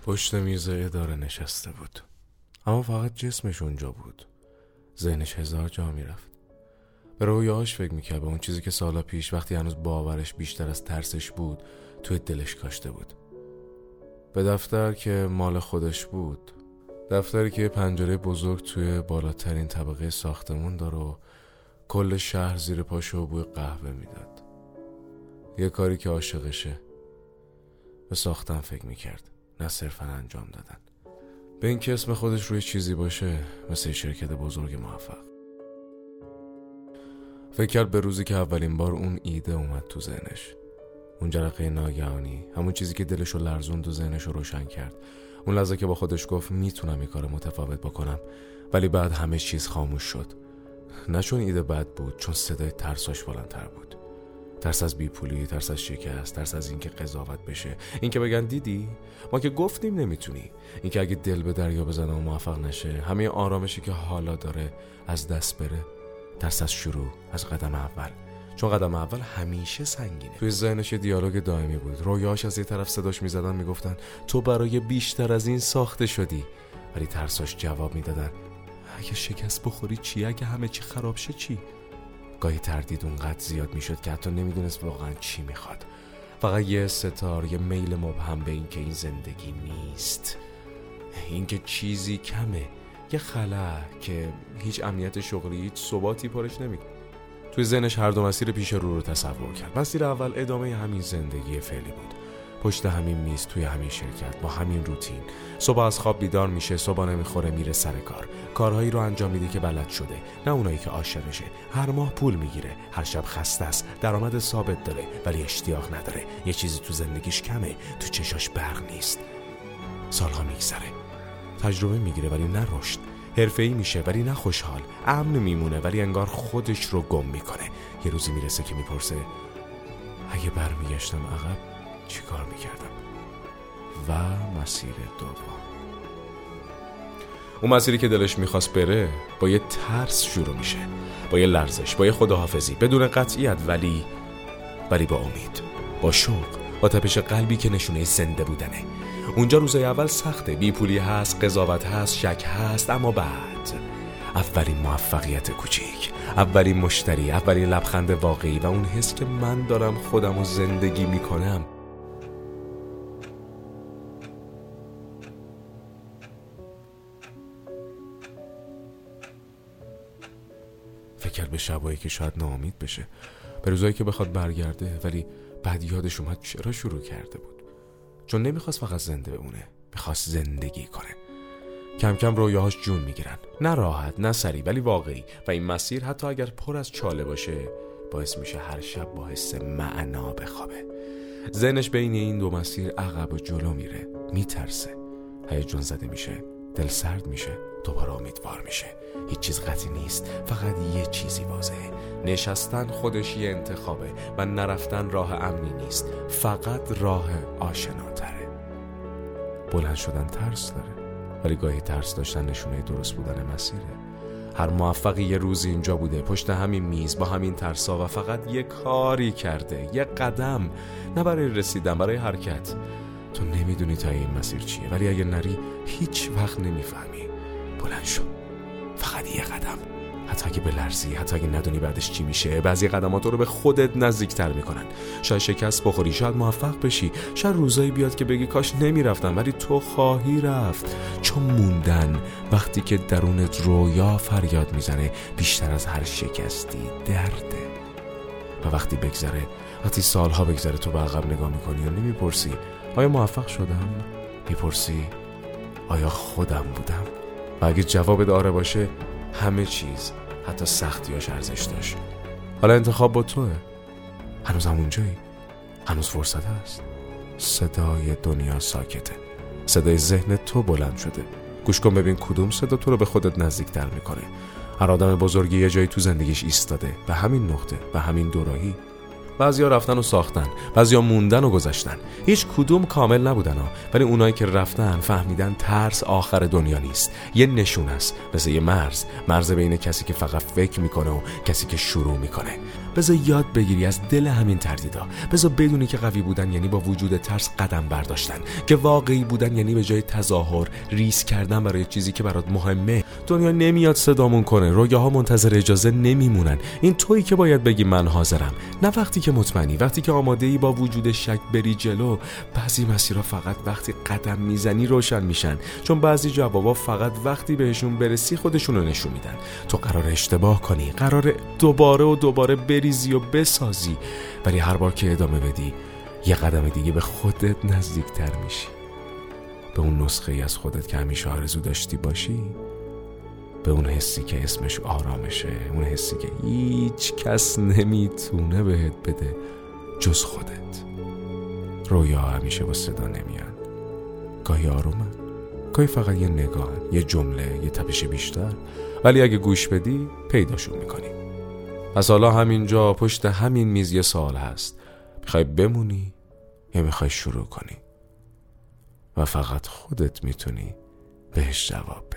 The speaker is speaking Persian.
پشت میز اداره نشسته بود، اما فقط جسمش اونجا بود. ذهنش هزار جا میرفت. به رویاهاش فکر میکرد، به اون چیزی که سالا پیش وقتی هنوز باورش بیشتر از ترسش بود توی دلش کاشته بود. به دفتر که مال خودش بود، دفتری که پنجره بزرگ توی بالاترین طبقه ساختمون داره و کل شهر زیر پاشو بوی قهوه میداد. یه کاری که عاشقشه. به ساختن فکر میکرد، نه صرفا انجام دادن. به این که اسم خودش روی چیزی باشه، مثل شرکت بزرگ موفق. فکر کرد به روزی که اولین بار اون ایده اومد تو ذهنش. اون جرقه ناگهانی، همون چیزی که دلشو لرزوند و ذهنشو روشن کرد. اون لحظه که با خودش گفت میتونم این کار متفاوت بکنم، ولی بعد همه چیز خاموش شد. نه چون ایده بد بود، چون صدای ترساش بلندتر بود. ترس از بیپولی، ترس از شکست، ترس از اینکه قضاوت بشه، اینکه بگن دیدی ما که گفتیم نمیتونی، اینکه اگه دل به دریا بزنه و موفق نشه، همه آرامشی که حالا داره از دست بره. ترس از شروع، از قدم اول، چون قدم اول همیشه سنگینه. توی ذهنش یه دیالوگ دائمی بود. رویاش از یه طرف صداش میزدن، میگفتن تو برای بیشتر از این ساخته شدی، ولی ترساش جواب میدادن اگه شکست بخوری چی؟ اگه همه چی خراب شه چی؟ گاهی تردید اونقدر زیاد میشد که حتی نمیدونست واقعا چی میخواد. فقط یه ستار، یه میل مبهم به این که این زندگی نیست، این که چیزی کمه، یه خلا که هیچ امنیت شغلی، هیچ ثباتی پارش نمیکنه. توی ذهنش هر دو مسیر پیش رو تصور کرد. مسیر اول ادامه همین زندگی فعلی بود، پشت همین میز، توی همین شرکت، با همین روتین. صبح از خواب بیدار میشه، صبحانه میخوره، میره سر کار، کارهایی رو انجام میده که بلد شده، نه اونایی که عاشقشه. هر ماه پول میگیره، هر شب خسته است، درآمد ثابت داره ولی اشتیاق نداره. یه چیزی تو زندگیش کمه، تو چشاش برق نیست. سالها میگذره، تجربه میگیره ولی نه رشد، حرفه‌ای میشه ولی نه خوشحال، امن میمونه ولی انگار خودش رو گم میکنه. یه روزی میرسه که میپرسه اگه برمیگشتم عقب چی کار میکردم؟ و مسیر دوم، اون مسیری که دلش میخواست بره، با یه ترس شروع میشه، با یه لرزش، با یه خداحافظی بدون قطعیت، ولی با امید، با شوق، با تپش قلبی که نشونه زنده بودنه. اونجا روزای اول سخته، بیپولی هست، قضاوت هست، شک هست، اما بعد اولین موفقیت کوچیک، اولین مشتری، اولین لبخند واقعی و اون حس که من دارم خودمو زندگی میکنم. فکر به شبایی که شاید ناامید بشه، به روزایی که بخواد برگرده، ولی بعد یادش اومد چرا شروع کرده بود. چون نمیخواست فقط زنده بمونه، میخواست زندگی کنه. کم کم رویاهاش جون میگیرن، نه راحت، نه سریع، ولی واقعی. و این مسیر حتی اگر پر از چاله باشه، باعث میشه هر شب با حس معنا بخوابه. ذهنش بین این دو مسیر عقب و جلو میره، میترسه، هیجان زده میشه، دل سرد میشه، دوباره امیدوار میشه. هیچ چیز قطعی نیست، فقط یه چیزی واضحه: نشستن خودش یه انتخابه و نرفتن راه امنی نیست، فقط راه آشناتره. بلند شدن ترس داره، ولی گاهی ترس داشتن نشونه درست بودن مسیره. هر موفقی یه روزی اینجا بوده، پشت همین میز، با همین ترسا، و فقط یه کاری کرده، یه قدم، نه برای رسیدن، برای حرکت. تو نمیدونی تا این مسیر چیه، ولی اگه نری هیچ وقت نمیفهمی. بلند شو، فقط یه قدم، حتی اگه بلرزی، حتی اگه ندونی بعدش چی میشه. بعضی قدمات رو به خودت نزدیکتر میکنن. شاید شکست بخوری، شاید موفق بشی، شاید روزایی بیاد که بگی کاش نمیرفتم، ولی تو خواهی رفت. چون موندن وقتی که درونت رویا فریاد میزنه، بیشتر از هر شکستی درده. و وقتی بگذره، وقتی سالها بگذره، تو به عقب نگاه میکنی و نمیپرسی آیا موفق شدم؟ میپرسی آیا خودم بودم؟ و اگه جواب آره باشه، همه چیز، حتی سختیاش ارزش داشت. حالا انتخاب با توه. هنوز همونجایی، هنوز فرصت هست. صدای دنیا ساکته، صدای ذهن تو بلند شده. گوش کن ببین کدوم صدا تو رو به خودت نزدیکتر میکنه. هر آدم بزرگی یه جایی تو زندگیش ایستاده، به همین نقطه، به همین دوراهی. بعضیا رفتن و ساختن، بعضیا موندن و گذشتن. هیچ کدوم کامل نبودن ولی اونایی که رفتن فهمیدن ترس آخر دنیا نیست. یه نشون است، مثل یه مرز بین کسی که فقط فکر میکنه و کسی که شروع میکنه. بذار یاد بگیری از دل همین تردیدا. بذار بدونی که قوی بودن یعنی با وجود ترس قدم برداشتن، که واقعی بودن یعنی به جای تظاهر ریسک کردن برای چیزی که برات مهمه. دنیا نمیاد صدامون کنه، رویاها منتظر اجازه نمیمونن. این تویی که باید بگی من حاضرم، نه وقتی که مطمئنی، وقتی که آماده‌ای با وجود شک بری جلو. بعضی مسیرها فقط وقتی قدم میزنی روشن میشن، چون بعضی جوابا فقط وقتی بهشون برسی خودشونو نشون میدن. تو قراره اشتباه کنی، قراره دوباره و دوباره بریزی و بسازی، ولی هر بار که ادامه بدی یه قدم دیگه به خودت نزدیکتر میشی، به اون نسخه ای از خودت که همیشه آرزو داشتی باشی، به اون حسی که اسمش آرامشه، اون حسی که هیچ کس نمیتونه بهت بده جز خودت. رویا همیشه با صدا نمیان، گاهی آرومن، گاهی فقط یه نگاهن، یه جمله، یه تپش بیشتر، ولی اگه گوش بدی پیداشون میکنی. پس حالا همینجا پشت همین میز یه سوال هست: میخوای بمونی یا میخوای شروع کنی؟ و فقط خودت میتونی بهش جواب